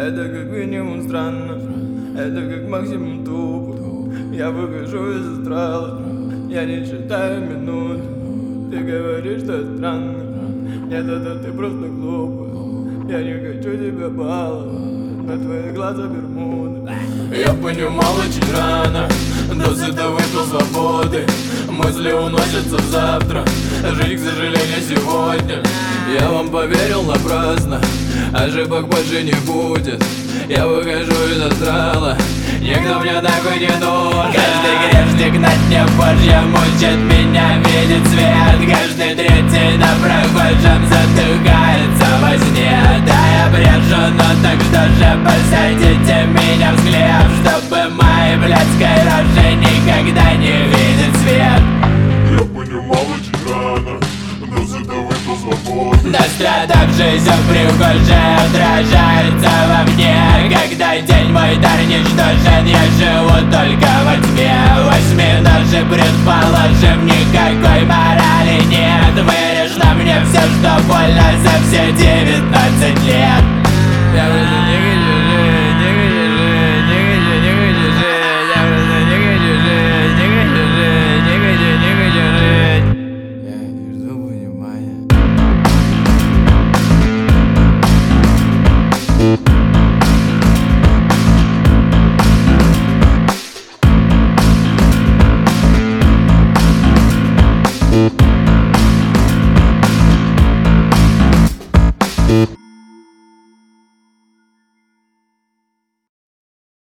Это как минимум странно, это как максимум тупо. Я выхожу из астрала, я не считаю минут. Ты говоришь, что это странно, нет, это ты просто глупый. Я не хочу тебя баловать, на твои глаза бермуды. Я понимал очень рано, досыта выпил свободы. Мысли уносятся в завтра, жить, к сожалению, сегодня. Я вам поверил напрасно, ошибок больше не будет. Я выхожу из астрала, никто мне нахуй не нужен. Каждый грешник на дне Божьем учит меня видеть свет. Каждый третий на прохожем затыкается во сне. Да, я брешу, но так что же посадите меня в склеп, чтобы мои блядской рожи никогда не видеть свет. Я понимал очень рано, досыта выпил свободы. Настрадавшийся прихожий отражается во мне. Когда день мой дар ничтожен, я живу только во тьме. Возьми наши предположим, никакой морали нет. Вырежь на мне все, что больно за все 19 лет. Я больше не хочу